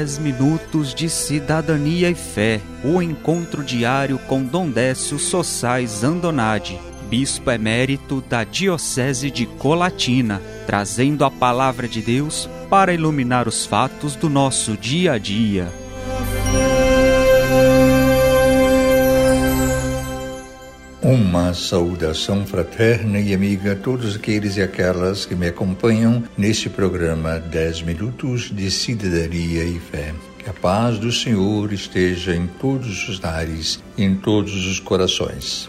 10 minutos de cidadania e fé, o encontro diário com Dom Décio Sossais Andonadi, bispo emérito da Diocese de Colatina, trazendo a palavra de Deus para iluminar os fatos do nosso dia a dia. Uma saudação fraterna e amiga a todos aqueles e aquelas que me acompanham neste programa 10 Minutos de Cidadania e Fé. Que a paz do Senhor esteja em todos os lares e em todos os corações.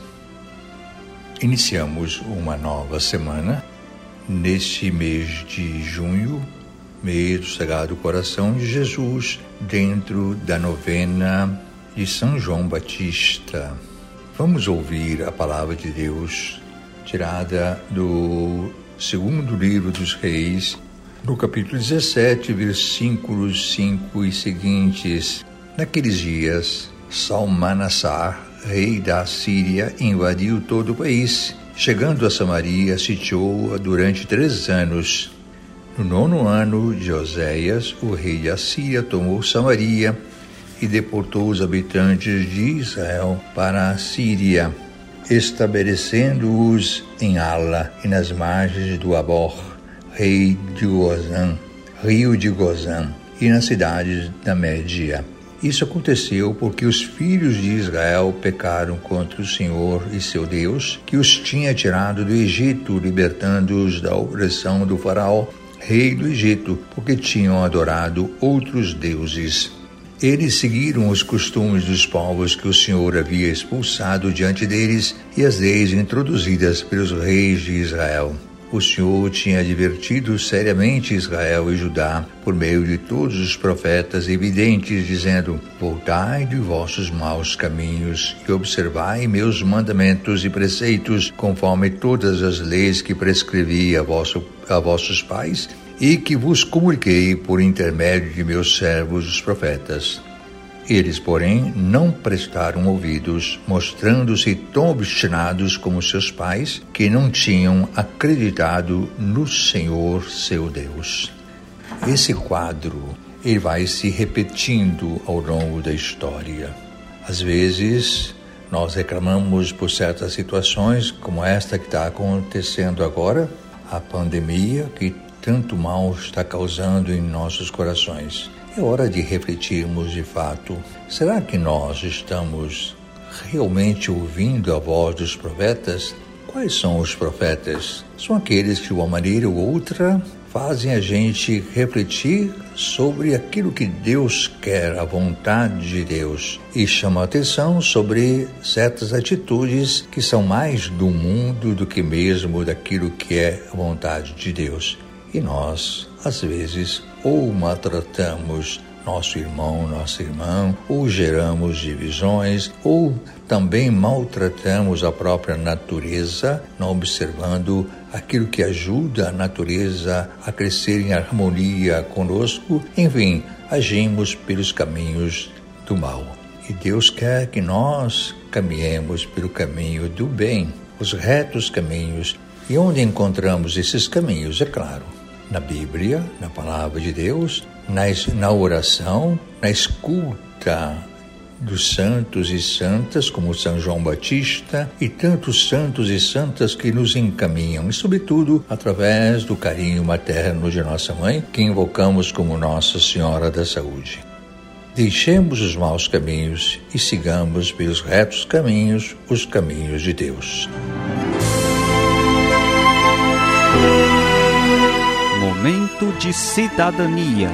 Iniciamos uma nova semana neste mês de junho, mês do Sagrado Coração de Jesus, dentro da novena de São João Batista. Vamos ouvir a palavra de Deus, tirada do segundo livro dos Reis, no capítulo 17, versículos 5 e seguintes. Naqueles dias, Salmanassar, rei da Síria, invadiu todo o país. Chegando a Samaria, sitiou-a durante 3 anos. No 9º ano de Oséias, o rei da Síria tomou Samaria e deportou os habitantes de Israel para a Síria, estabelecendo-os em Ala e nas margens do Abor, rio de Gozã, e nas cidades da Média. Isso aconteceu porque os filhos de Israel pecaram contra o Senhor e seu Deus, que os tinha tirado do Egito, libertando-os da opressão do faraó, rei do Egito, porque tinham adorado outros deuses. Eles seguiram os costumes dos povos que o Senhor havia expulsado diante deles e as leis introduzidas pelos reis de Israel. O Senhor tinha advertido seriamente Israel e Judá por meio de todos os profetas evidentes, dizendo: voltai de vossos maus caminhos e observai meus mandamentos e preceitos, conforme todas as leis que prescrevi a vossos pais e que vos comuniquei por intermédio de meus servos os profetas. Eles, porém, não prestaram ouvidos, mostrando-se tão obstinados como seus pais, que não tinham acreditado no Senhor seu Deus. Esse quadro ele vai se repetindo ao longo da história. Às vezes, nós reclamamos por certas situações, como esta que está acontecendo agora, a pandemia, que tanto mal está causando em nossos corações. É hora de refletirmos de fato. Será que nós estamos realmente ouvindo a voz dos profetas? Quais são os profetas? São aqueles que de uma maneira ou outra fazem a gente refletir sobre aquilo que Deus quer, a vontade de Deus, e chamam a atenção sobre certas atitudes que são mais do mundo do que mesmo daquilo que é a vontade de Deus. E nós, às vezes, ou maltratamos nosso irmão, nossa irmã, ou geramos divisões, ou também maltratamos a própria natureza, não observando aquilo que ajuda a natureza a crescer em harmonia conosco. Enfim, agimos pelos caminhos do mal. E Deus quer que nós caminhemos pelo caminho do bem, os retos caminhos. E onde encontramos esses caminhos? É claro, na Bíblia, na Palavra de Deus, na oração, na escuta dos santos e santas, como São João Batista, e tantos santos e santas que nos encaminham, e sobretudo através do carinho materno de nossa mãe, que invocamos como Nossa Senhora da Saúde. Deixemos os maus caminhos e sigamos pelos retos caminhos, os caminhos de Deus. Momento de cidadania.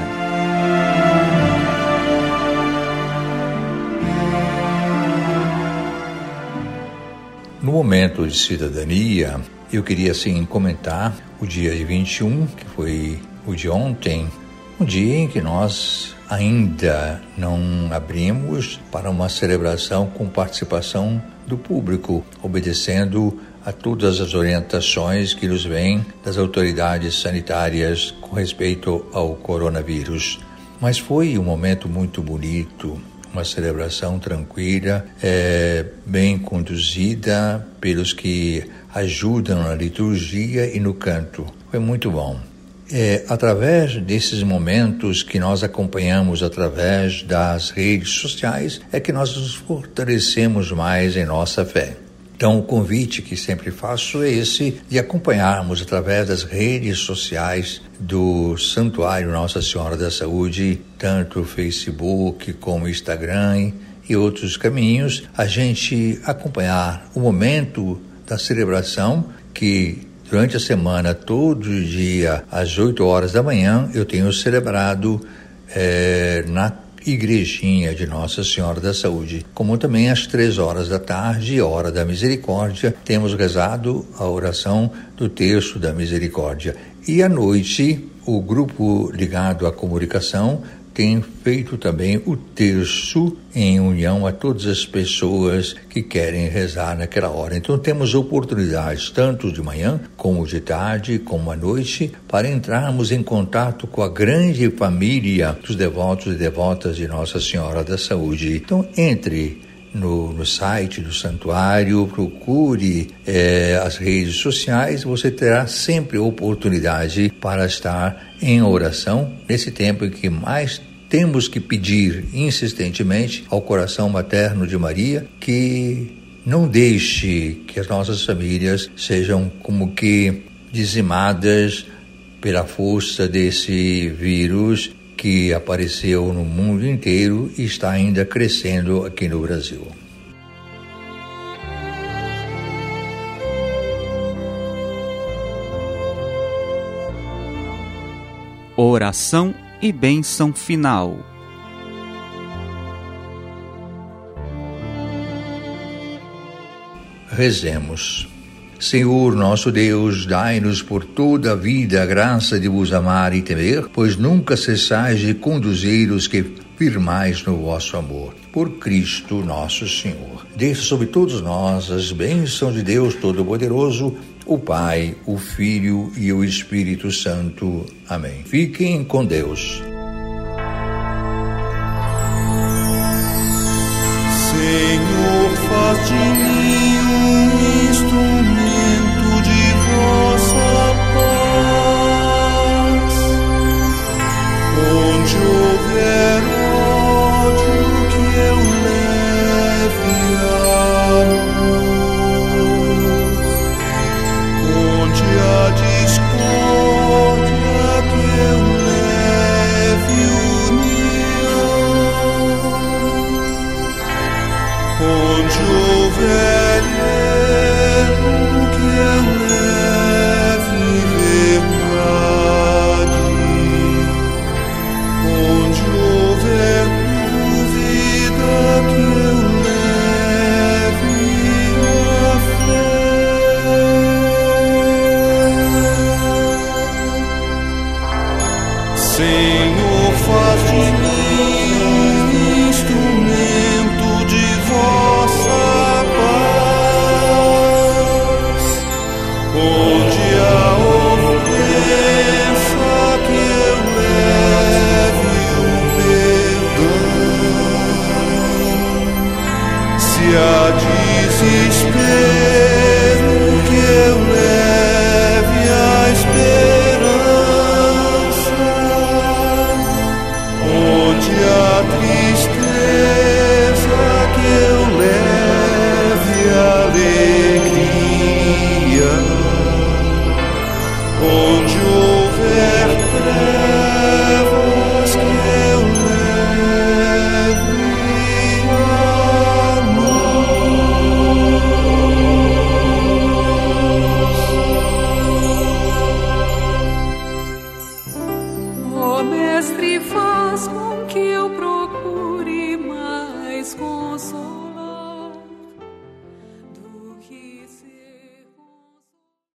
No momento de cidadania, eu queria comentar o dia de 21, que foi o de ontem, um dia em que nós ainda não abrimos para uma celebração com participação do público, obedecendo a todas as orientações que nos vêm das autoridades sanitárias com respeito ao coronavírus. Mas foi um momento muito bonito, uma celebração tranquila, bem conduzida pelos que ajudam na liturgia e no canto. Foi muito bom. através desses momentos que nós acompanhamos através das redes sociais, é que nós nos fortalecemos mais em nossa fé. Então, o convite que sempre faço é esse, de acompanharmos através das redes sociais do Santuário Nossa Senhora da Saúde, tanto Facebook como Instagram e outros caminhos, a gente acompanhar o momento da celebração que durante a semana, todo dia, às 8 horas da manhã, eu tenho celebrado na igrejinha de Nossa Senhora da Saúde, como também às 3 horas da tarde, hora da misericórdia, temos rezado a oração do terço da misericórdia. E à noite, o grupo ligado à comunicação tem feito também o terço em união a todas as pessoas que querem rezar naquela hora. Então temos oportunidades, tanto de manhã, como de tarde, como à noite, para entrarmos em contato com a grande família dos devotos e devotas de Nossa Senhora da Saúde. Então entre no site do santuário, procure as redes sociais, você terá sempre oportunidade para estar em oração nesse tempo em que mais temos que pedir insistentemente ao coração materno de Maria que não deixe que as nossas famílias sejam como que dizimadas pela força desse vírus que apareceu no mundo inteiro e está ainda crescendo aqui no Brasil. Oração e bênção final. Rezemos. Senhor nosso Deus, dai-nos por toda a vida a graça de vos amar e temer, pois nunca cessais de conduzir os que firmais no vosso amor. Por Cristo nosso Senhor. Desça sobre todos nós as bênçãos de Deus Todo-Poderoso, o Pai, o Filho e o Espírito Santo. Amém. Fiquem com Deus. Senhor, faz de mim um instrumento de vossa paz. Onde houver ódio, que eu leve a luz. Onde há discórdia, que eu leve união. Onde houver erro, que eu leve verdade. Onde houver dúvida, que eu leve a fé. Senhor, faz de mim um instrumento de vossa paz, onde